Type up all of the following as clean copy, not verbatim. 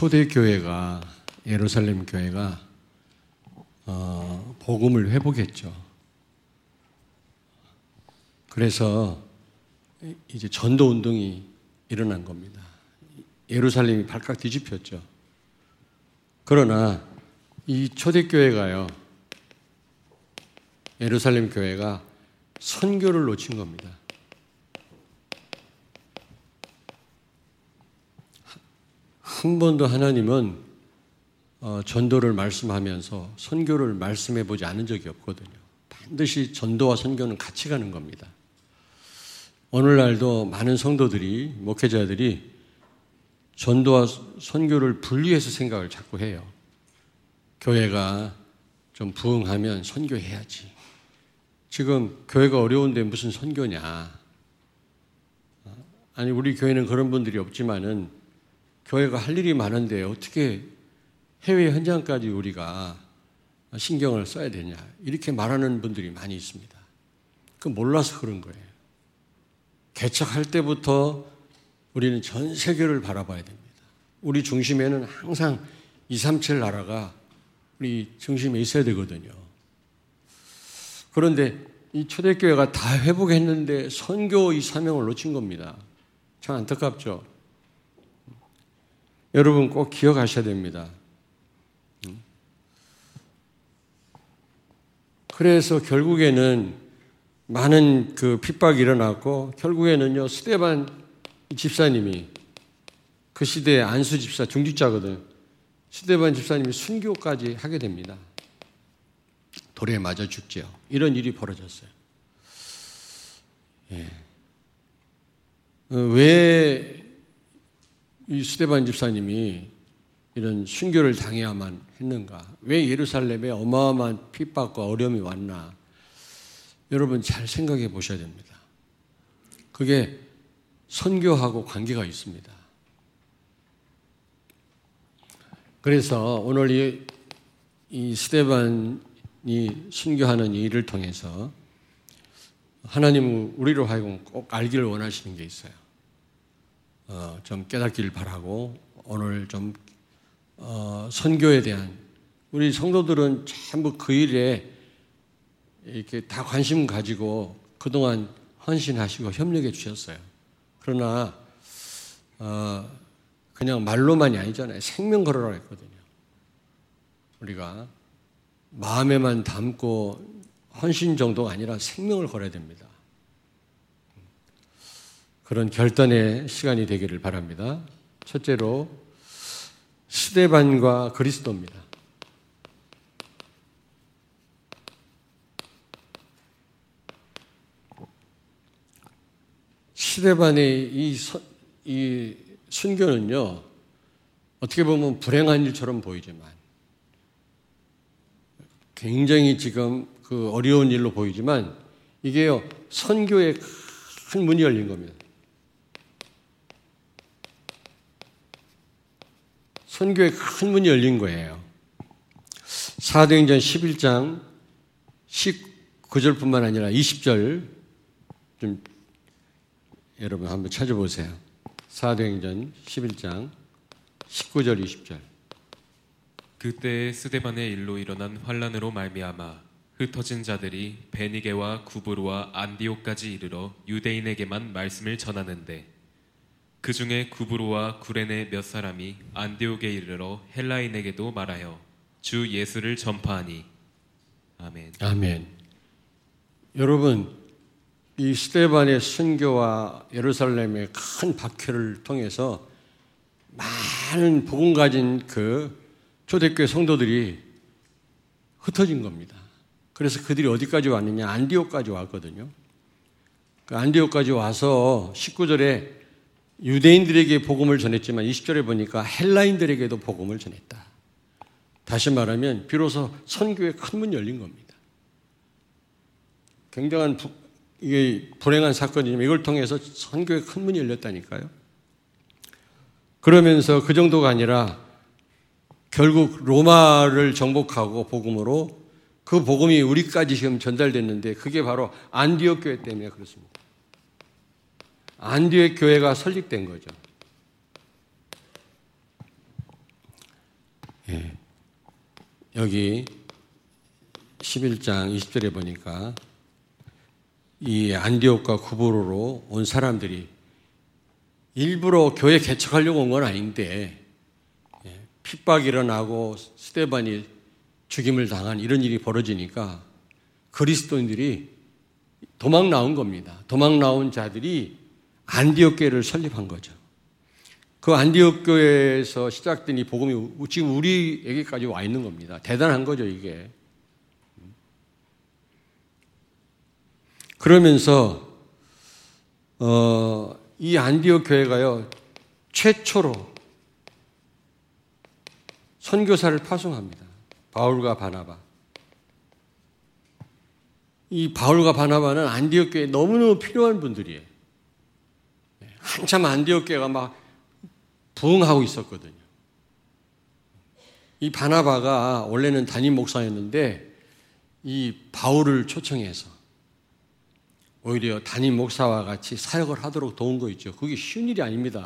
초대교회가, 예루살렘 교회가 복음을 회복했죠. 그래서 이제 전도 운동이 일어난 겁니다. 예루살렘이 발칵 뒤집혔죠. 그러나 이 초대교회가요, 예루살렘 교회가 선교를 놓친 겁니다. 한 번도 하나님은 전도를 말씀하면서 선교를 말씀해 보지 않은 적이 없거든요. 반드시 전도와 선교는 같이 가는 겁니다. 오늘날도 많은 성도들이, 목회자들이 전도와 선교를 분리해서 생각을 자꾸 해요. 교회가 좀 부흥하면 선교해야지. 지금 교회가 어려운데 무슨 선교냐. 아니, 우리 교회는 그런 분들이 없지만은 교회가 할 일이 많은데 어떻게 해외 현장까지 우리가 신경을 써야 되냐. 이렇게 말하는 분들이 많이 있습니다. 그 몰라서 그런 거예요. 개척할 때부터 우리는 전 세계를 바라봐야 됩니다. 우리 중심에는 항상 237 나라가 우리 중심에 있어야 되거든요. 그런데 이 초대교회가 다 회복했는데 선교 이 사명을 놓친 겁니다. 참 안타깝죠. 여러분 꼭 기억하셔야 됩니다. 그래서 결국에는 많은 그 핍박이 일어났고, 결국에는요, 스데반 집사님이, 그 시대의 안수 집사, 중직자거든. 스데반 집사님이 순교까지 하게 됩니다. 돌에 맞아 죽지요. 이런 일이 벌어졌어요. 예. 왜 이 스데반 집사님이 이런 순교를 당해야만 했는가? 왜 예루살렘에 어마어마한 핍박과 어려움이 왔나? 여러분 잘 생각해 보셔야 됩니다. 그게 선교하고 관계가 있습니다. 그래서 오늘 이 스데반이 순교하는 이 일을 통해서 하나님은 우리로 하여금 꼭 알기를 원하시는 게 있어요. 좀 깨닫기를 바라고, 오늘 좀 선교에 대한, 우리 성도들은 전부 그 일에 이렇게 다 관심 가지고 그동안 헌신하시고 협력해 주셨어요. 그러나 그냥 말로만이 아니잖아요. 생명 걸어라 했거든요. 우리가 마음에만 담고 헌신 정도가 아니라 생명을 걸어야 됩니다. 그런 결단의 시간이 되기를 바랍니다. 첫째로 스데반과 그리스도입니다. 스데반의 이 순교는요, 어떻게 보면 불행한 일처럼 보이지만 굉장히 지금 그 어려운 일로 보이지만 이게요, 선교의 큰 문이 열린 겁니다. 선교의 큰 문이 열린 거예요. 사도행전 11장 19절뿐만 아니라 20절 좀 여러분 한번 찾아보세요. 사도행전 11장 19절 20절. 그때에 스데반의 일로 일어난 환란으로 말미암아 흩어진 자들이 베니게와 구브로와 안디옥까지 이르러 유대인에게만 말씀을 전하는데, 그 중에 구브로와 구레네 몇 사람이 안디옥에 이르러 헬라인에게도 말하여 주 예수를 전파하니. 아멘. 아멘. 여러분, 이 스데반의 순교와 예루살렘의 큰 박해를 통해서 많은 복음 가진 그 초대교회 성도들이 흩어진 겁니다. 그래서 그들이 어디까지 왔느냐? 안디옥까지 왔거든요. 그 안디옥까지 와서 19절에 유대인들에게 복음을 전했지만 20절에 보니까 헬라인들에게도 복음을 전했다. 다시 말하면 비로소 선교의 큰 문이 열린 겁니다. 굉장한 이게 불행한 사건이지만 이걸 통해서 선교의 큰 문이 열렸다니까요. 그러면서 그 정도가 아니라 결국 로마를 정복하고 복음으로 그 복음이 우리까지 지금 전달됐는데 그게 바로 안디옥 교회 때문에 그렇습니다. 안디옥 교회가 설립된 거죠. 여기 11장 20절에 보니까 이 안디옥과 구브로로 온 사람들이 일부러 교회 개척하려고 온 건 아닌데 핍박이 일어나고 스데반이 죽임을 당한 이런 일이 벌어지니까 그리스도인들이 도망 나온 겁니다. 도망 나온 자들이 안디옥 교회를 설립한 거죠. 그 안디옥 교회에서 시작된 이 복음이 지금 우리에게까지 와 있는 겁니다. 대단한 거죠, 이게. 그러면서 이 안디옥 교회가요, 최초로 선교사를 파송합니다. 바울과 바나바. 이 바울과 바나바는 안디옥 교회에 너무너무 필요한 분들이에요. 한참 안디옥 교회가 막 부흥하고 있었거든요. 이 바나바가 원래는 담임 목사였는데 이 바울을 초청해서 오히려 담임 목사와 같이 사역을 하도록 도운 거 있죠. 그게 쉬운 일이 아닙니다.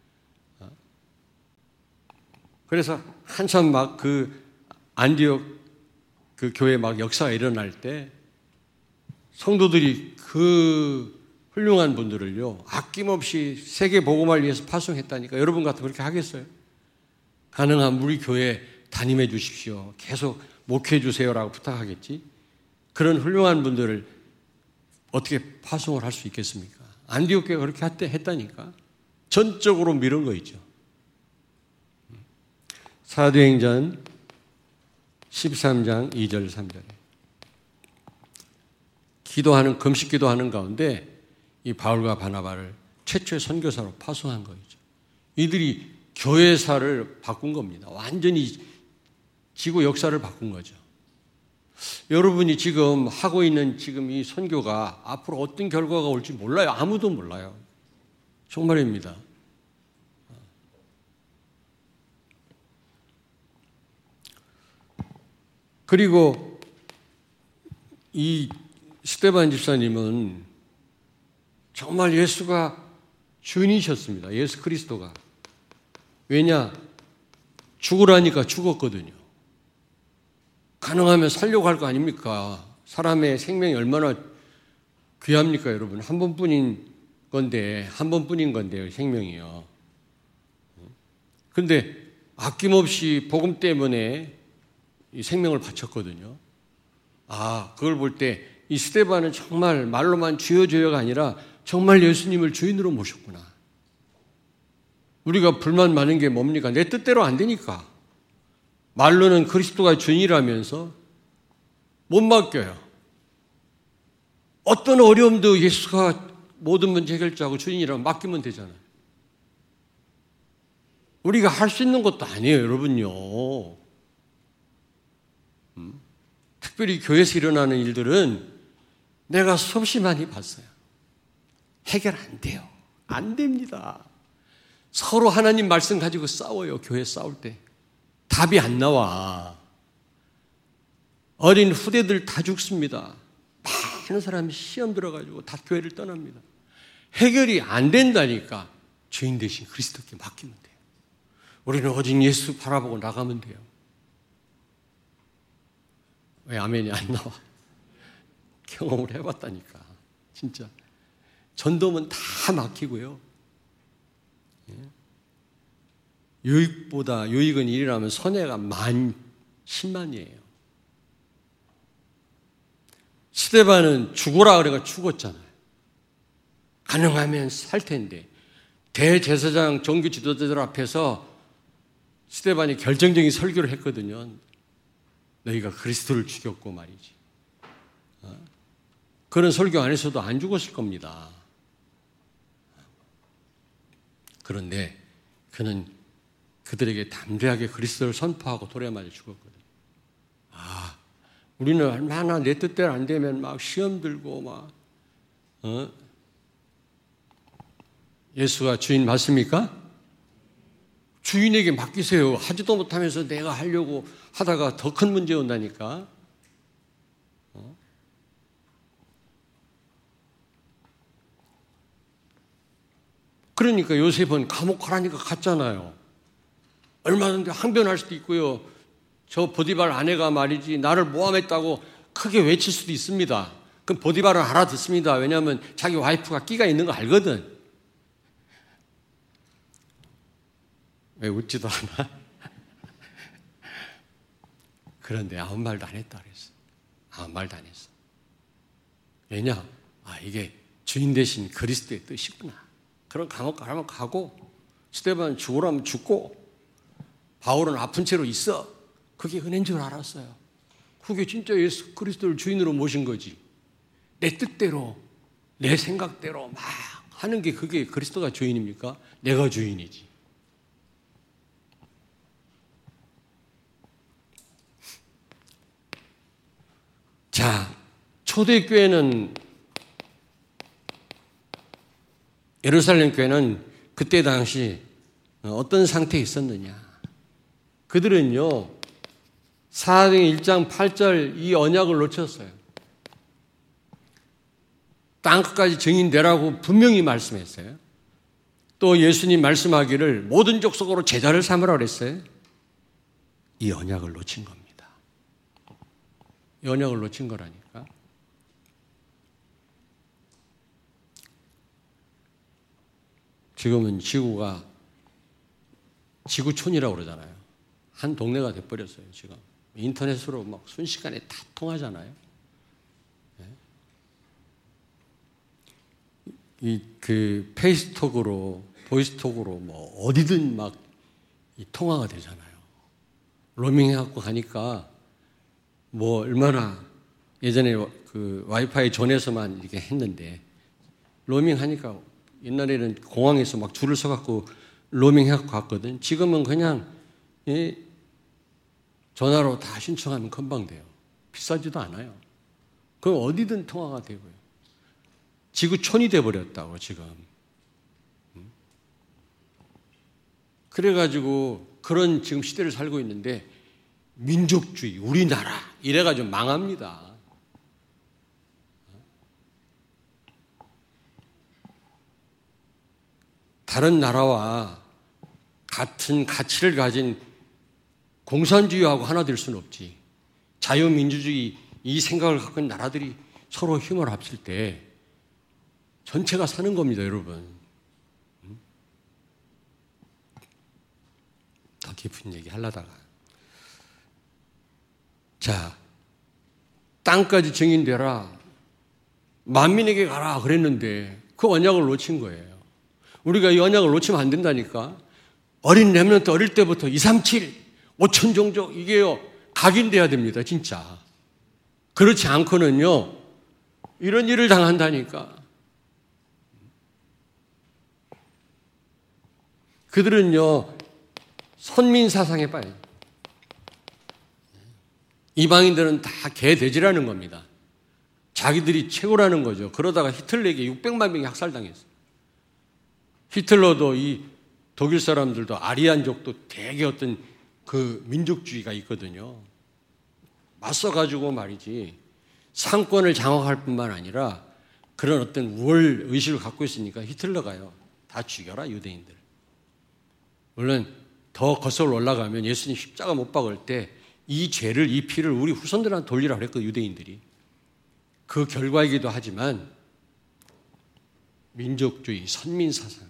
그래서 한참 막 그 안디옥 그 교회 막 역사가 일어날 때 성도들이 그 훌륭한 분들을요, 아낌없이 세계 복음화를 위해서 파송했다니까. 여러분 같으면 그렇게 하겠어요? 가능하면 우리 교회 담임해 주십시오. 계속 목회해 주세요라고 부탁하겠지. 그런 훌륭한 분들을 어떻게 파송을 할 수 있겠습니까? 안디옥 교회가 그렇게 했다니까. 전적으로 밀은 거 있죠. 사도행전 13장 2절 3절에 금식 기도하는 가운데 이 바울과 바나바를 최초의 선교사로 파송한 거죠. 이들이 교회사를 바꾼 겁니다. 완전히 지구 역사를 바꾼 거죠. 여러분이 지금 하고 있는 지금 이 선교가 앞으로 어떤 결과가 올지 몰라요. 아무도 몰라요. 정말입니다. 그리고 이 스데반 집사님은 정말 예수가 주인이셨습니다. 예수 그리스도가. 왜냐? 죽으라니까 죽었거든요. 가능하면 살려고 할 거 아닙니까? 사람의 생명이 얼마나 귀합니까, 여러분? 한 번뿐인 건데요, 생명이요. 근데 아낌없이 복음 때문에 이 생명을 바쳤거든요. 그걸 볼 때 이 스데반은 정말 말로만 주여 주여가 아니라 정말 예수님을 주인으로 모셨구나. 우리가 불만 많은 게 뭡니까? 내 뜻대로 안 되니까. 말로는 그리스도가 주인이라면서 못 맡겨요. 어떤 어려움도 예수가 모든 문제 해결자하고 주인이라고 맡기면 되잖아요. 우리가 할 수 있는 것도 아니에요, 여러분요. 특별히 교회에서 일어나는 일들은 내가 수없이 많이 봤어요. 해결 안 돼요. 안 됩니다. 서로 하나님 말씀 가지고 싸워요, 교회 싸울 때. 답이 안 나와. 어린 후대들 다 죽습니다. 많은 사람이 시험 들어가지고 다 교회를 떠납니다. 해결이 안 된다니까 주인 대신 그리스도께 맡기면 돼요. 우리는 오직 예수 바라보고 나가면 돼요. 왜 아멘이 안 나와? 경험을 해봤다니까. 진짜. 전도면 다 막히고요. 유익은 1이라면 선해가 10만이에요. 스데반은 죽어라 그래가 죽었잖아요. 가능하면 살 텐데. 대제사장 종교 지도자들 앞에서 스데반이 결정적인 설교를 했거든요. 너희가 그리스도를 죽였고 말이지. 그런 설교 안 했어도 안 죽었을 겁니다. 그런데 그는 그들에게 담대하게 그리스도를 선포하고 돌에 맞아 죽었거든요. 우리는 얼마나 내 뜻대로 안 되면 막 시험 들고 막 예수가 주인 맞습니까? 주인에게 맡기세요. 하지도 못하면서 내가 하려고 하다가 더 큰 문제 온다니까. 그러니까 요셉은 감옥 가라니까 갔잖아요. 얼마든지 항변할 수도 있고요. 저 보디발 아내가 말이지 나를 모함했다고 크게 외칠 수도 있습니다. 그럼 보디발은 알아듣습니다. 왜냐하면 자기 와이프가 끼가 있는 거 알거든. 왜 웃지도 않아? 그런데 아무 말도 안 했다 그랬어. 아무 말도 안 했어. 왜냐? 이게 주인 대신 그리스도의 뜻이구나. 그럼 감옥 가라면 가고, 스데반 죽으라면 죽고, 바울은 아픈 채로 있어. 그게 은혜인 줄 알았어요. 그게 진짜 예수 그리스도를 주인으로 모신 거지. 내 뜻대로, 내 생각대로 막 하는 게 그게 그리스도가 주인입니까? 내가 주인이지. 자, 초대교회는, 예루살렘 교회는 그때 당시 어떤 상태에 있었느냐. 그들은요, 사도행전 1장 8절 이 언약을 놓쳤어요. 땅끝까지 증인되라고 분명히 말씀했어요. 또 예수님 말씀하기를 모든 족속으로 제자를 삼으라고 그랬어요. 이 언약을 놓친 겁니다. 이 언약을 놓친 거라니까. 지금은 지구가 지구촌이라고 그러잖아요. 한 동네가 돼버렸어요, 지금. 인터넷으로 막 순식간에 다 통하잖아요. 그 페이스톡으로, 보이스톡으로 뭐 어디든 막 통화가 되잖아요. 로밍 해갖고 가니까 뭐 얼마나 예전에 그 와이파이 전에서만 이렇게 했는데 로밍 하니까 옛날에는 공항에서 막 줄을 서갖고 로밍 해갖고 갔거든. 지금은 그냥 전화로 다 신청하면 금방 돼요. 비싸지도 않아요. 그럼 어디든 통화가 되고요. 지구촌이 돼버렸다고 지금. 그래가지고 그런 지금 시대를 살고 있는데 민족주의, 우리나라 이래가지고 망합니다. 다른 나라와 같은 가치를 가진 공산주의하고 하나 될 수는 없지. 자유민주주의 이 생각을 갖고 있는 나라들이 서로 힘을 합칠 때 전체가 사는 겁니다, 여러분. 더 깊은 얘기 하려다가. 자, 땅까지 증인되라. 만민에게 가라 그랬는데 그 언약을 놓친 거예요. 우리가 이 언약을 놓치면 안 된다니까. 어린 렘넌트 어릴 때부터 237, 5천 종족 이게요 각인돼야 됩니다, 진짜. 그렇지 않고는요 이런 일을 당한다니까. 그들은요 선민 사상에 빠져요. 이방인들은 다 개돼지라는 겁니다. 자기들이 최고라는 거죠. 그러다가 히틀러에게 600만 명이 학살당했어요. 히틀러도 이 독일 사람들도 아리안족도 되게 어떤 그 민족주의가 있거든요. 맞서가지고 말이지 상권을 장악할 뿐만 아니라 그런 어떤 우월 의식을 갖고 있으니까 히틀러가요 다 죽여라 유대인들. 물론 더 거슬러 올라가면 예수님 십자가 못 박을 때 이 죄를 이 피를 우리 후손들한테 돌리라고 그랬거든요, 유대인들이. 그 결과이기도 하지만 민족주의, 선민사상,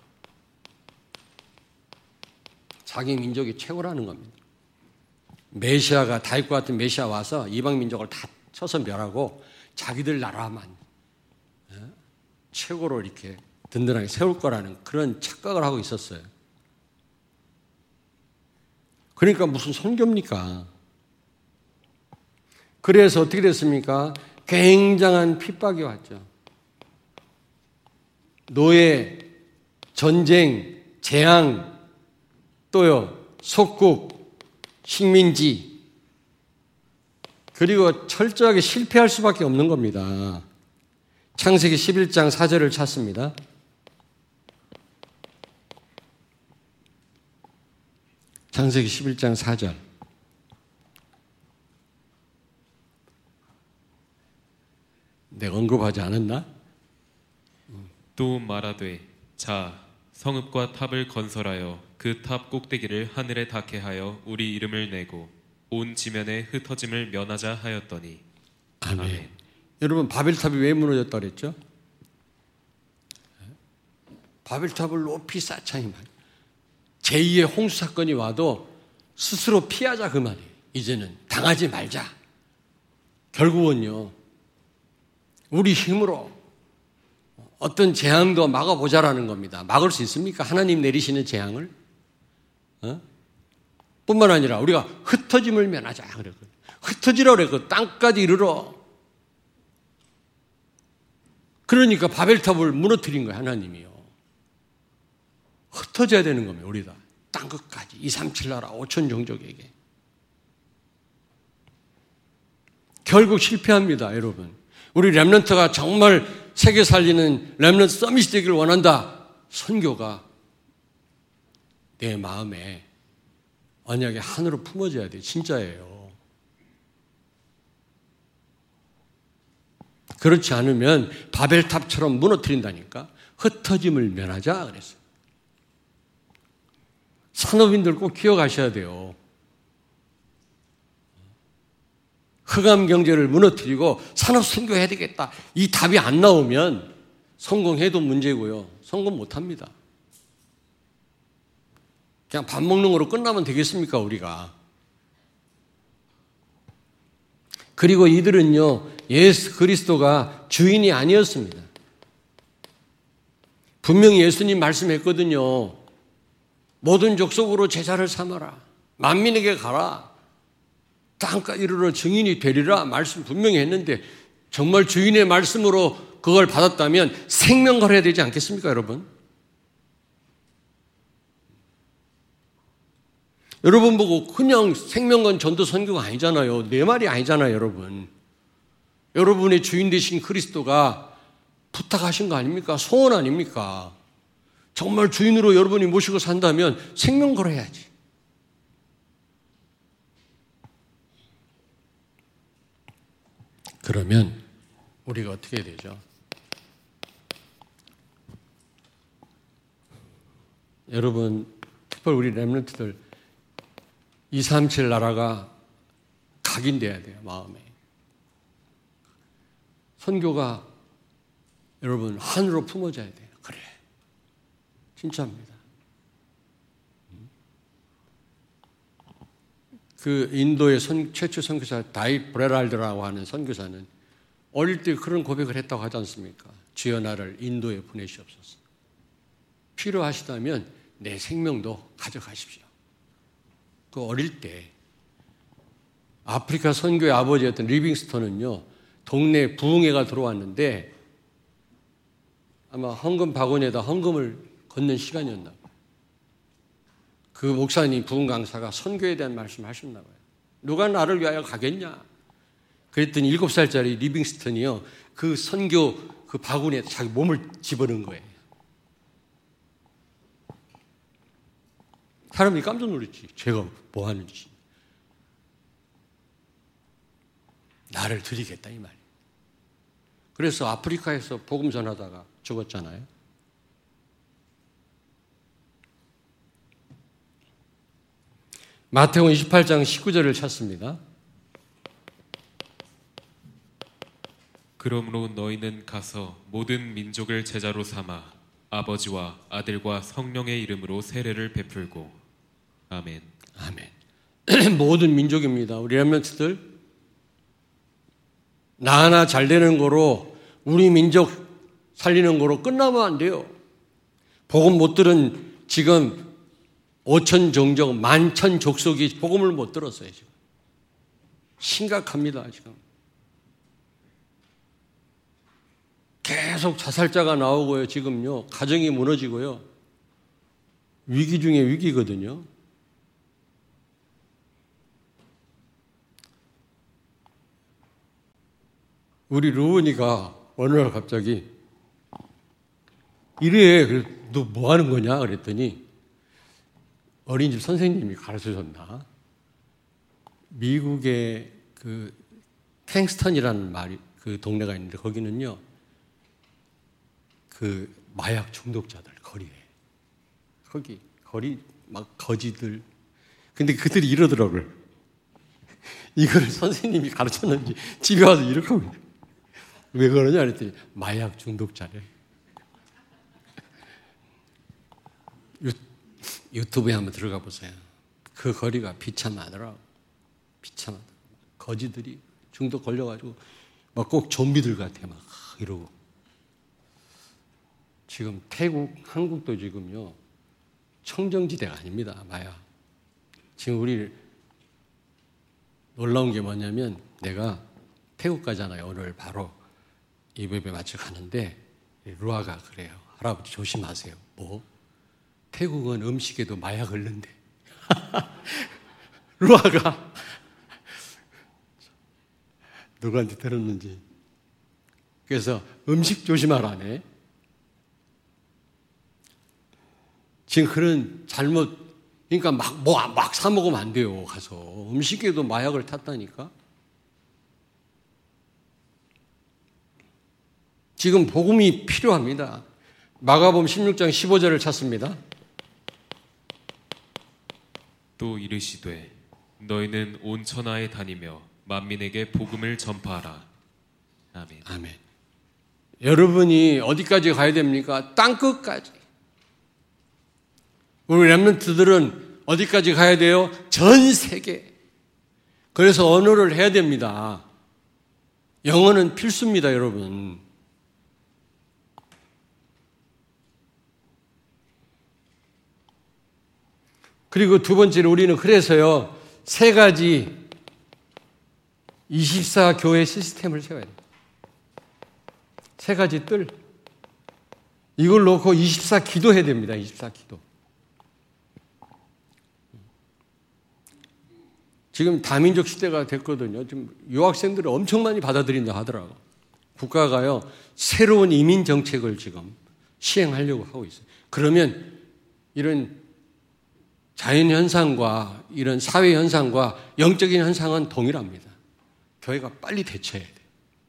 자기 민족이 최고라는 겁니다. 메시아가 다윗과 같은 메시아 와서 이방 민족을 다 쳐서 멸하고 자기들 나라만 최고로 이렇게 든든하게 세울 거라는 그런 착각을 하고 있었어요. 그러니까 무슨 선교입니까? 그래서 어떻게 됐습니까? 굉장한 핍박이 왔죠. 노예, 전쟁, 재앙, 또요 속국, 식민지, 그리고 철저하게 실패할 수밖에 없는 겁니다. 창세기 11장 4절을 찾습니다. 창세기 11장 4절. 내가 언급하지 않았나? 또 말하되 자 성읍과 탑을 건설하여 그 탑 꼭대기를 하늘에 닿게 하여 우리 이름을 내고 온 지면에 흩어짐을 면하자 하였더니. 아멘. 아멘. 여러분, 바벨탑이 왜 무너졌다 그랬죠? 바벨탑을 높이 쌓자니 말이에요. 제2의 홍수 사건이 와도 스스로 피하자 그 말이에요. 이제는 당하지 말자. 결국은요, 우리 힘으로 어떤 재앙도 막아보자라는 겁니다. 막을 수 있습니까? 하나님 내리시는 재앙을? 뿐만 아니라 우리가 흩어짐을 면하자 그랬거든요. 흩어지라고 그랬거든요. 땅까지 이르러. 그러니까 바벨탑을 무너뜨린 거예요, 하나님이요. 흩어져야 되는 겁니다, 우리가. 땅끝까지 237 나라 5천 종족에게. 결국 실패합니다, 여러분. 우리 렘넌트가 정말 세계 살리는 렘넌트 서밋이 되기를 원한다. 선교가 내 마음에 언약의 한으로 품어져야 돼요. 진짜예요. 그렇지 않으면 바벨탑처럼 무너뜨린다니까. 흩어짐을 면하자 그랬어요. 산업인들 꼭 기억하셔야 돼요. 흑암 경제를 무너뜨리고 산업 선교해야 되겠다. 이 답이 안 나오면 성공해도 문제고요. 성공 못합니다. 그냥 밥 먹는 거로 끝나면 되겠습니까, 우리가? 그리고 이들은요, 예수 그리스도가 주인이 아니었습니다. 분명히 예수님 말씀했거든요. 모든 족속으로 제자를 삼아라. 만민에게 가라. 땅까지 이르러 증인이 되리라. 말씀 분명히 했는데 정말 주인의 말씀으로 그걸 받았다면 생명 걸어야 되지 않겠습니까, 여러분? 여러분 보고 그냥 생명건 전도 선교가 아니잖아요. 내 말이 아니잖아요, 여러분. 여러분의 주인 되신 그리스도가 부탁하신 거 아닙니까? 소원 아닙니까? 정말 주인으로 여러분이 모시고 산다면 생명 걸어야지. 그러면 우리가 어떻게 해야 되죠? 여러분, 특별히 우리 렘넌트들 237 나라가 각인돼야 돼요, 마음에. 선교가 여러분 한으로 품어져야 돼요. 그래, 진짜입니다. 그 인도의 최초 선교사 다이 브레랄드라고 하는 선교사는 어릴 때 그런 고백을 했다고 하지 않습니까? 주여 나를 인도에 보내시옵소서. 필요하시다면 내 생명도 가져가십시오. 그 어릴 때 아프리카 선교의 아버지였던 리빙스턴은요, 동네 부흥회가 들어왔는데 아마 헌금 바구니에다 헌금을 걷는 시간이었나 봐요. 그 목사님 부흥 강사가 선교에 대한 말씀을 하셨나 봐요. 누가 나를 위하여 가겠냐? 그랬더니 7살짜리 리빙스턴이요, 그 선교 그 바구니에 자기 몸을 집어넣은 거예요. 사람이 깜짝 놀랐지. 제가 뭐 하는지. 나를 드리겠다 이 말이에요. 그래서 아프리카에서 복음 전하다가 죽었잖아요. 마태복음 28장 19절을 찾습니다. 그러므로 너희는 가서 모든 민족을 제자로 삼아 아버지와 아들과 성령의 이름으로 세례를 베풀고. 아멘. 아멘. 모든 민족입니다. 우리 렘넌트들 나 하나 잘 되는 거로 우리 민족 살리는 거로 끝나면 안 돼요. 복음 못 들은 지금 5천 종족, 10,000 족속이 복음을 못 들었어요, 지금. 심각합니다, 지금. 계속 자살자가 나오고요, 지금요. 가정이 무너지고요. 위기 중에 위기거든요. 우리 루은이가 어느 날 갑자기 이래, 너 뭐 하는 거냐? 그랬더니 어린이집 선생님이 가르쳐 줬나? 미국의 그 캥스턴이라는 그 동네가 있는데 거기는요, 그 마약 중독자들 거리에. 거리 막 거지들. 근데 그들이 이러더라고요. 이걸 선생님이 가르쳤는지 집에 와서 이렇게 하고 있어요. 왜 그러냐 그랬더니 마약 중독자래. 유튜브에 한번 들어가 보세요. 그 거리가 비참하더라고. 비참하다. 거지들이 중독 걸려가지고 막 꼭 좀비들 같아 막 이러고. 지금 태국, 한국도 지금요 청정지대가 아닙니다. 마약. 지금 우리 놀라운 게 뭐냐면 내가 태국 가잖아요. 오늘 바로 이브에 마치 가는데 루아가 그래요. 할아버지 조심하세요. 뭐? 태국은 음식에도 마약을 넣는데. 루아가 누구한테 들었는지. 그래서 음식 조심하라네. 지금 그런 잘못, 그러니까 막 사 먹으면 안 돼요. 가서 음식에도 마약을 탔다니까. 지금 복음이 필요합니다. 마가복음 16장 15절을 찾습니다. 또 이르시되 너희는 온 천하에 다니며 만민에게 복음을 전파하라. 아멘. 아멘. 여러분이 어디까지 가야 됩니까? 땅끝까지. 우리 렘넌트들은 어디까지 가야 돼요? 전 세계. 그래서 언어를 해야 됩니다. 영어는 필수입니다, 여러분. 그리고 두 번째로 우리는 그래서요, 세 가지 24교회 시스템을 세워야 돼요. 세 가지 뜰. 이걸 놓고 24기도 해야 됩니다, 24기도. 지금 다민족 시대가 됐거든요. 지금 유학생들을 엄청 많이 받아들인다 하더라고요. 국가가요, 새로운 이민 정책을 지금 시행하려고 하고 있어요. 그러면 이런 자연 현상과 이런 사회 현상과 영적인 현상은 동일합니다. 교회가 빨리 대처해야 돼요.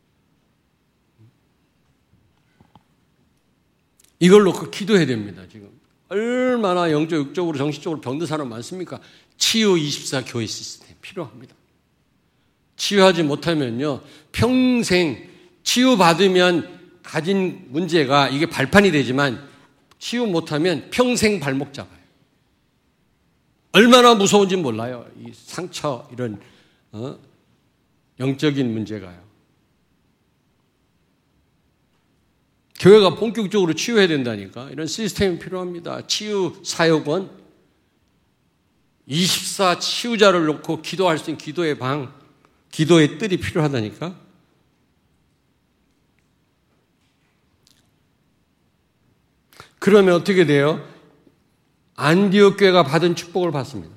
이걸 놓고 기도해야 됩니다, 지금. 얼마나 영적, 육적으로, 정신적으로 병든 사람 많습니까? 치유 24교회 시스템 필요합니다. 치유하지 못하면요, 평생 치유받으면 가진 문제가 이게 발판이 되지만 치유 못하면 평생 발목 잡아요. 얼마나 무서운지 몰라요. 이 상처, 이런 영적인 문제가요. 교회가 본격적으로 치유해야 된다니까. 이런 시스템이 필요합니다. 치유 사역원, 24 치유자를 놓고 기도할 수 있는 기도의 방, 기도의 뜰이 필요하다니까. 그러면 어떻게 돼요? 안디옥 교회가 받은 축복을 받습니다.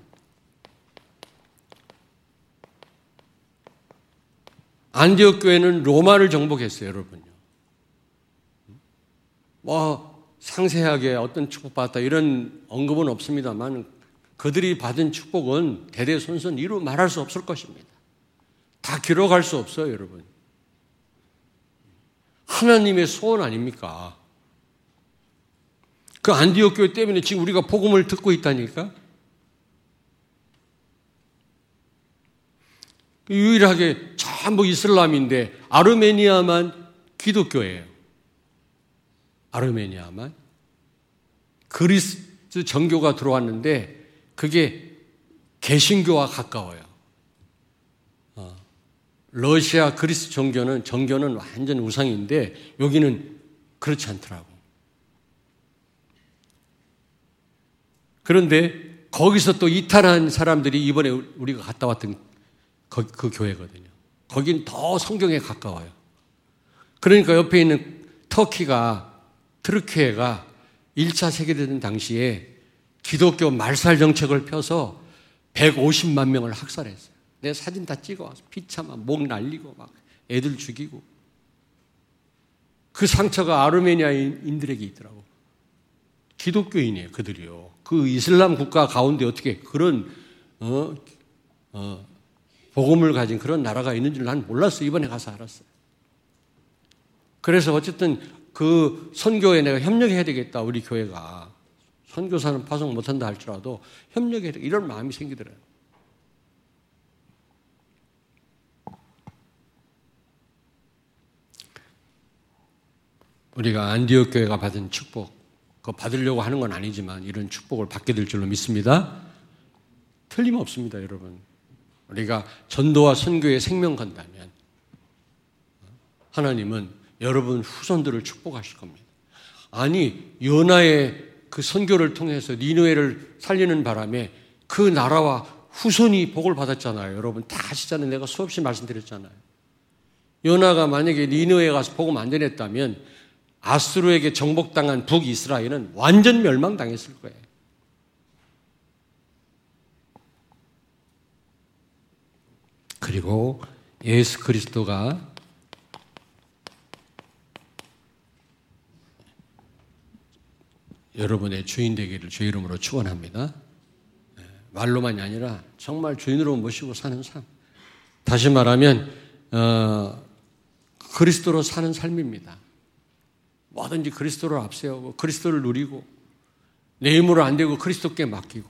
안디옥 교회는 로마를 정복했어요, 여러분요. 상세하게 어떤 축복받았다 이런 언급은 없습니다만 그들이 받은 축복은 대대손손 이루 말할 수 없을 것입니다. 다 기록할 수 없어요, 여러분. 하나님의 소원 아닙니까? 그 안디옥 교회 때문에 지금 우리가 복음을 듣고 있다니까? 유일하게 전부 이슬람인데 아르메니아만 기독교예요. 아르메니아만. 그리스 정교가 들어왔는데 그게 개신교와 가까워요. 러시아 그리스 정교는 완전 우상인데 여기는 그렇지 않더라고. 그런데 거기서 또 이탈한 사람들이 이번에 우리가 갔다 왔던 그 교회거든요. 거긴 더 성경에 가까워요. 그러니까 옆에 있는 트르키예가 1차 세계대전 당시에 기독교 말살 정책을 펴서 150만 명을 학살했어요. 내 사진 다 찍어와서 비참한 목 날리고 막 애들 죽이고. 그 상처가 아르메니아인들에게 있더라고. 기독교인이에요, 그들이요. 그 이슬람 국가 가운데 어떻게 그런 복음을 가진 그런 나라가 있는 줄 난 몰랐어요. 이번에 가서 알았어요. 그래서 어쨌든 그 선교에 내가 협력해야 되겠다, 우리 교회가. 선교사는 파송 못한다 할지라도 협력해야 되겠다, 이런 마음이 생기더라고요. 우리가 안디옥 교회가 받은 축복, 그거 받으려고 하는 건 아니지만 이런 축복을 받게 될 줄로 믿습니다. 틀림없습니다, 여러분. 우리가 전도와 선교에 생명 건다면 하나님은 여러분 후손들을 축복하실 겁니다. 아니, 요나의 그 선교를 통해서 니느웨를 살리는 바람에 그 나라와 후손이 복을 받았잖아요. 여러분 다 아시잖아요. 내가 수없이 말씀드렸잖아요. 요나가 만약에 니느웨에 가서 복음 안 전했다면 아수르에게 정복당한 북이스라엘은 완전 멸망당했을 거예요. 그리고 예수 그리스도가 여러분의 주인 되기를 주의 이름으로 축원합니다. 말로만이 아니라 정말 주인으로 모시고 사는 삶. 다시 말하면 그리스도로 사는 삶입니다. 뭐든지 그리스도를 앞세우고 그리스도를 누리고 내 힘으로 안 되고 그리스도께 맡기고.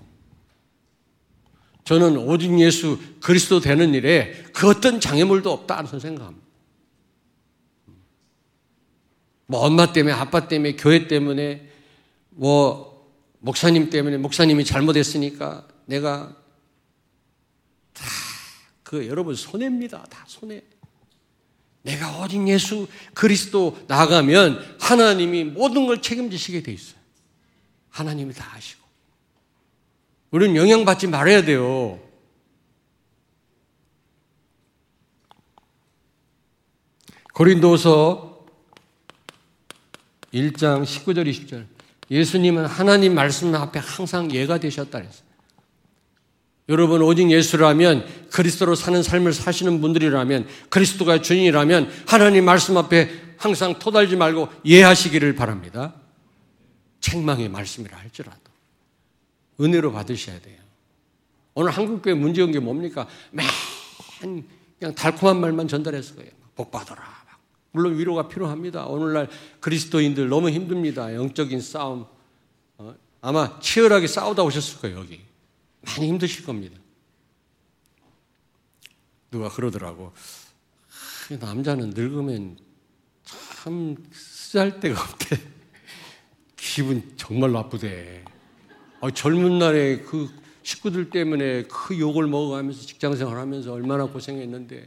저는 오직 예수 그리스도 되는 일에 그 어떤 장애물도 없다는 생각합니다. 뭐 엄마 때문에 아빠 때문에 교회 때문에 뭐 목사님 때문에 목사님이 잘못했으니까 내가 다 그 여러분 손해입니다. 다 손해. 내가 오직 예수 그리스도 나가면 하나님이 모든 걸 책임지시게 돼 있어요. 하나님이 다 아시고. 우리는 영향받지 말아야 돼요. 고린도서 1장 19절 20절. 예수님은 하나님 말씀 앞에 항상 예가 되셨다 그랬어요. 여러분 오직 예수라면 그리스도로 사는 삶을 사시는 분들이라면 그리스도가 주인이라면 하나님 말씀 앞에 항상 토달지 말고 예하시기를 바랍니다. 책망의 말씀이라 할지라도 은혜로 받으셔야 돼요. 오늘 한국교회 문제인 게 뭡니까? 맨 그냥 달콤한 말만 전달했을 거예요. 복 받아라. 물론 위로가 필요합니다. 오늘날 그리스도인들 너무 힘듭니다. 영적인 싸움. 아마 치열하게 싸우다 오셨을 거예요. 여기. 많이 힘드실 겁니다. 누가 그러더라고. 남자는 늙으면 참 쓰잘데가 없대. 기분 정말 나쁘대. 젊은 날에 그 식구들 때문에 그 욕을 먹어가면서 직장생활 하면서 얼마나 고생했는데.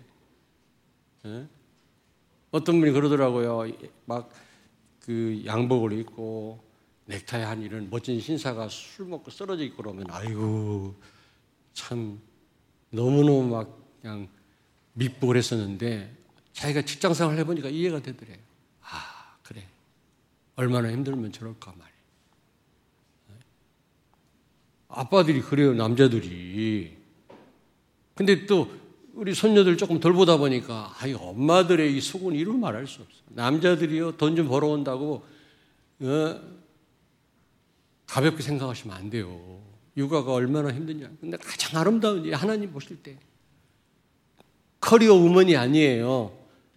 어떤 분이 그러더라고요. 막 그 양복을 입고 넥타이 한 이런 멋진 신사가 술 먹고 쓰러져 있고 그러면 아이고 참 너무너무 막 그냥 밉고 그랬었는데 자기가 직장생활 해보니까 이해가 되더래요. 아 그래 얼마나 힘들면 저럴까 말이에요. 아빠들이 그래요. 남자들이. 근데 또 우리 손녀들 조금 돌보다 보니까 엄마들의 이 속은 이루 말할 수 없어요. 남자들이요 돈 좀 벌어온다고 가볍게 생각하시면 안 돼요. 육아가 얼마나 힘드냐. 근데 가장 아름다운 일이 하나님 보실 때 커리어 우먼이 아니에요.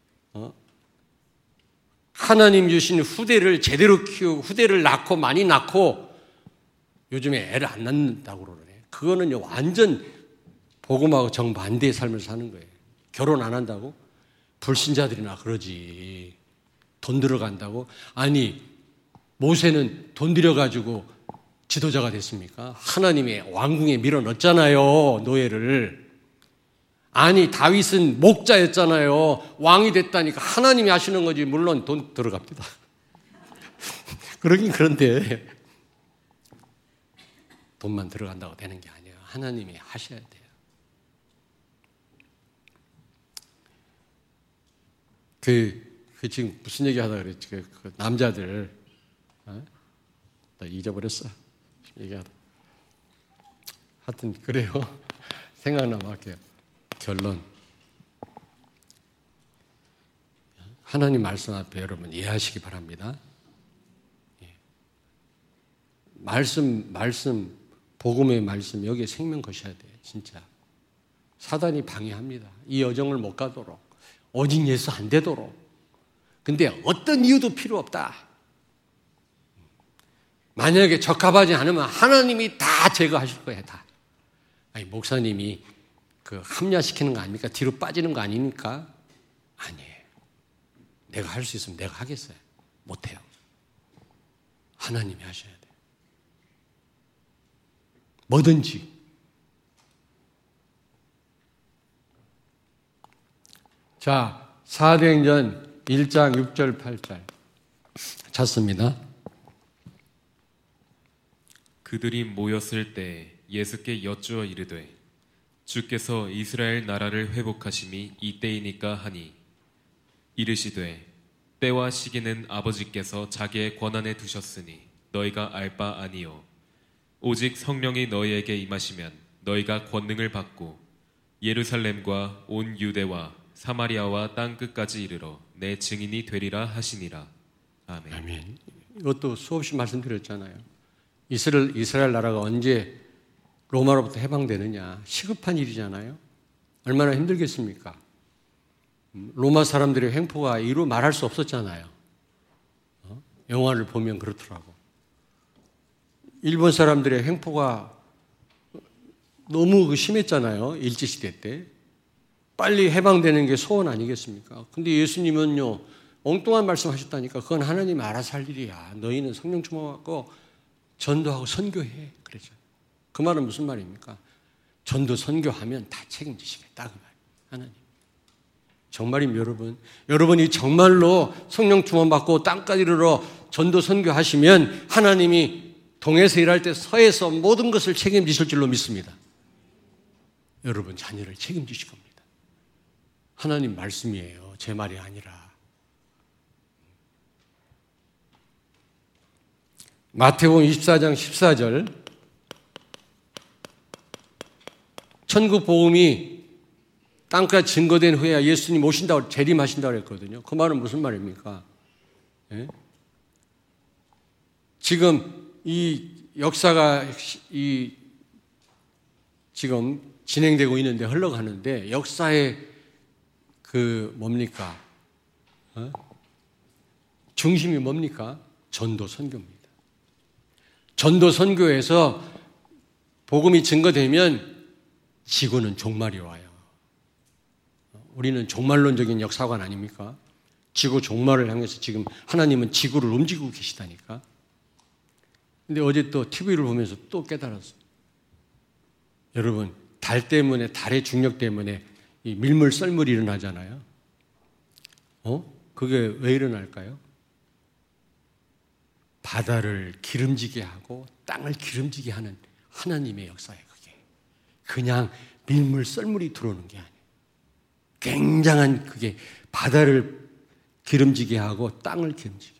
하나님 주신 후대를 제대로 키우고 후대를 낳고 많이 낳고 요즘에 애를 안 낳는다고 그러네. 그거는 완전 복음하고 정반대의 삶을 사는 거예요. 결혼 안 한다고? 불신자들이나 그러지. 돈 들어간다고? 아니 모세는 돈 들여가지고 지도자가 됐습니까? 하나님의 왕궁에 밀어넣었잖아요. 노예를. 아니 다윗은 목자였잖아요. 왕이 됐다니까 하나님이 하시는 거지. 물론 돈 들어갑니다. 그러긴 그런데 돈만 들어간다고 되는 게 아니에요. 하나님이 하셔야 돼요. 그 지금 무슨 얘기 하다 그랬지? 그 남자들. 나 잊어버렸어. 얘기하다. 하여튼 그래요. 생각나면 할게요. 결론. 하나님 말씀 앞에 여러분 이해하시기 바랍니다. 말씀, 복음의 말씀 여기에 생명 거셔야 돼요. 진짜. 사단이 방해합니다. 이 여정을 못 가도록. 오직 예수 안 되도록. 근데 어떤 이유도 필요 없다. 만약에 적합하지 않으면 하나님이 다 제거하실 거예요. 다. 아니 목사님이 그 합리화시키는 거 아닙니까? 뒤로 빠지는 거 아닙니까? 아니에요. 내가 할 수 있으면 내가 하겠어요. 못해요. 하나님이 하셔야 돼요. 뭐든지. 자, 사도행전 1장 6절 8절 찾습니다. 그들이 모였을 때 예수께 여쭈어 이르되 주께서 이스라엘 나라를 회복하심이 이때이니까 하니 이르시되 때와 시기는 아버지께서 자기의 권한에 두셨으니 너희가 알 바 아니요 오직 성령이 너희에게 임하시면 너희가 권능을 받고 예루살렘과 온 유대와 사마리아와 땅 끝까지 이르러 내 증인이 되리라 하시니라. 아멘. 아멘. 이것도 수없이 말씀드렸잖아요. 이스라엘 나라가 언제 로마로부터 해방되느냐. 시급한 일이잖아요. 얼마나 힘들겠습니까? 로마 사람들의 횡포가 이루 말할 수 없었잖아요. 영화를 보면 그렇더라고. 일본 사람들의 횡포가 너무 심했잖아요. 일제시대 때. 빨리 해방되는 게 소원 아니겠습니까? 근데 예수님은요, 엉뚱한 말씀하셨다니까. 그건 하나님이 알아서 할 일이야. 너희는 성령 충만받고 전도하고 선교해. 그러죠. 그 말은 무슨 말입니까? 전도 선교하면 다 책임지시겠다. 그 말. 하나님. 정말입니다, 여러분. 여러분이 정말로 성령 충만받고 땅까지 이르러 전도 선교하시면 하나님이 동에서 일할 때 서에서 모든 것을 책임지실 줄로 믿습니다. 여러분 자녀를 책임지실 겁니다. 하나님 말씀이에요. 제 말이 아니라. 마태복음 24장 14절 천국 복음이 땅까지 증거된 후에 예수님 오신다고 재림하신다고 했거든요. 그 말은 무슨 말입니까? 예? 지금 이 역사가 지금 진행되고 있는데 흘러가는데 역사의 뭡니까? 중심이 뭡니까? 전도 선교입니다. 전도 선교에서 복음이 증거되면 지구는 종말이 와요. 우리는 종말론적인 역사관 아닙니까? 지구 종말을 향해서 지금 하나님은 지구를 움직이고 계시다니까. 근데 어제 또 TV를 보면서 또 깨달았어요. 여러분, 달 때문에, 달의 중력 때문에 이 밀물 썰물이 일어나잖아요. 그게 왜 일어날까요? 바다를 기름지게 하고 땅을 기름지게 하는 하나님의 역사예요, 그게. 그냥 밀물 썰물이 들어오는 게 아니에요. 굉장한 그게 바다를 기름지게 하고 땅을 기름지게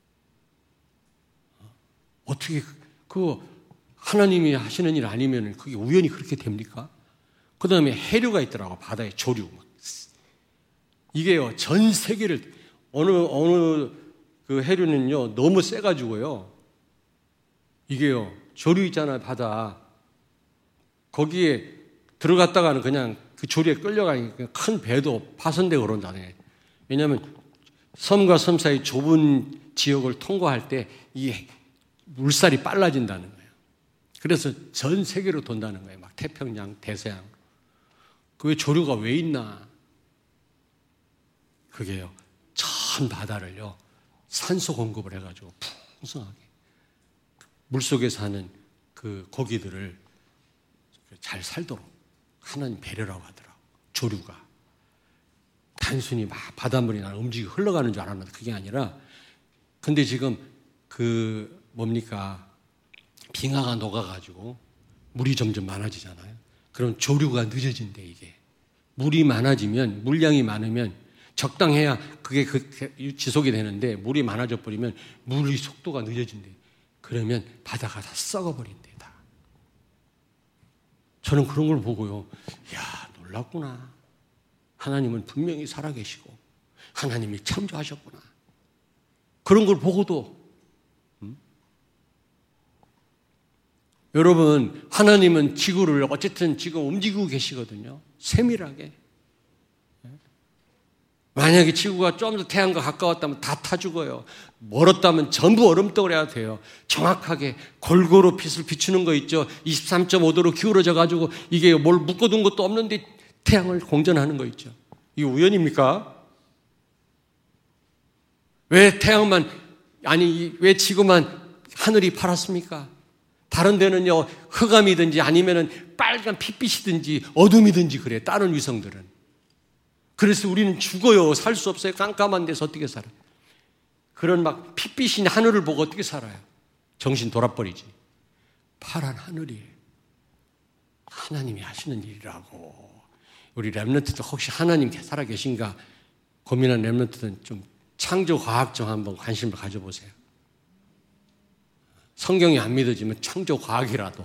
하고. 어떻게 그거 하나님이 하시는 일 아니면 그게 우연히 그렇게 됩니까? 그 다음에 해류가 있더라고. 바다에 조류. 이게요, 전 세계를, 어느 그 해류는요, 너무 세가지고요. 이게요, 조류 있잖아요, 바다. 거기에 들어갔다가는 그냥 그 조류에 끌려가니까 큰 배도 파손되고 그런다네. 왜냐하면 섬과 섬 사이 좁은 지역을 통과할 때 이 물살이 빨라진다는 거예요. 그래서 전 세계로 돈다는 거예요. 막 태평양, 대서양. 그 조류가 왜 있나? 그게요, 전 바다를요, 산소 공급을 해가지고 풍성하게 물속에 사는 그 고기들을 잘 살도록 하나님 배려라고 하더라고. 조류가 단순히 막 바닷물이 움직이고 흘러가는 줄 알았는데 그게 아니라, 근데 지금 빙하가 녹아가지고 물이 점점 많아지잖아요. 그럼 조류가 늦어진대. 이게 물이 많아지면, 물량이 많으면 적당해야 그게 지속이 되는데, 물이 많아져 버리면 물의 속도가 늦어진대. 그러면 바다가 다 썩어버린대. 다. 저는 그런 걸 보고요, 이야, 놀랍구나. 하나님은 분명히 살아계시고 하나님이 창조하셨구나. 그런 걸 보고도 여러분, 하나님은 지구를 어쨌든 지금 움직이고 계시거든요. 세밀하게. 만약에 지구가 좀 더 태양과 가까웠다면 다 타 죽어요. 멀었다면 전부 얼음덩어리가 돼요. 정확하게 골고루 빛을 비추는 거 있죠. 23.5도로 기울어져 가지고 이게 뭘 묶어둔 것도 없는데 태양을 공전하는 거 있죠. 이게 우연입니까? 왜 태양만 아니 왜 지구만 하늘이 파랗습니까? 다른 데는요 흑암이든지 아니면은 빨간 핏빛이든지 어둠이든지 그래. 다른 위성들은. 그래서 우리는 죽어요. 살 수 없어요. 깜깜한 데서 어떻게 살아요? 그런 막 핏빛인 하늘을 보고 어떻게 살아요? 정신 돌아버리지. 파란 하늘이에요. 하나님이 하시는 일이라고. 우리 렘넌트도 혹시 하나님 살아계신가 고민한 렘넌트는 좀 창조과학 좀 한번 관심을 가져보세요. 성경이 안 믿어지면 창조과학이라도.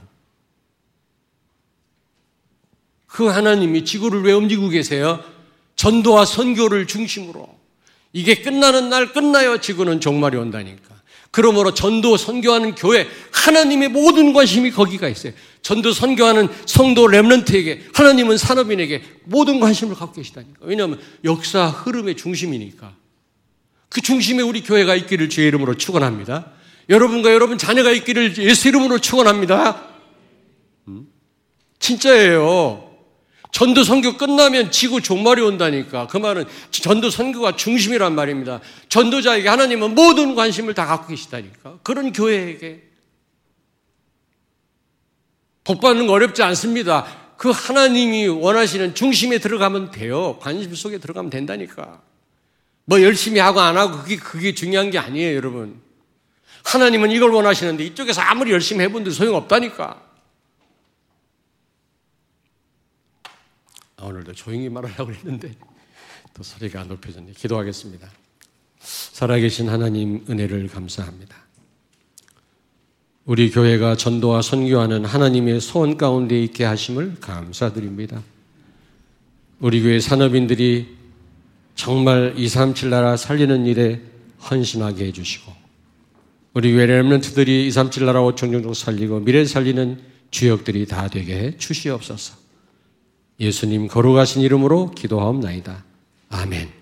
그 하나님이 지구를 왜 움직이고 계세요? 전도와 선교를 중심으로. 이게 끝나는 날 끝나요. 지구는 종말이 온다니까. 그러므로 전도 선교하는 교회, 하나님의 모든 관심이 거기가 있어요. 전도 선교하는 성도 렘넌트에게, 하나님은 산업인에게 모든 관심을 갖고 계시다니까. 왜냐하면 역사 흐름의 중심이니까. 그 중심에 우리 교회가 있기를 주의 이름으로 축원합니다. 여러분과 여러분 자녀가 있기를 예수 이름으로 축원합니다. 진짜예요. 전도 선교 끝나면 지구 종말이 온다니까. 그 말은 전도 선교가 중심이란 말입니다. 전도자에게 하나님은 모든 관심을 다 갖고 계시다니까. 그런 교회에게 복받는 거 어렵지 않습니다. 그 하나님이 원하시는 중심에 들어가면 돼요. 관심 속에 들어가면 된다니까. 뭐 열심히 하고 안 하고 그게 중요한 게 아니에요, 여러분. 하나님은 이걸 원하시는데 이쪽에서 아무리 열심히 해본들 소용없다니까. 오늘도 조용히 말하려고 했는데 또 소리가 높여졌네. 기도하겠습니다. 살아계신 하나님 은혜를 감사합니다. 우리 교회가 전도와 선교하는 하나님의 소원 가운데 있게 하심을 감사드립니다. 우리 교회 산업인들이 정말 237 나라 살리는 일에 헌신하게 해주시고 우리 교회 렘넌트들이 237 나라 5천 종족 살리고 미래 살리는 주역들이 다 되게 해 주시옵소서. 예수님 거룩하신 이름으로 기도하옵나이다. 아멘.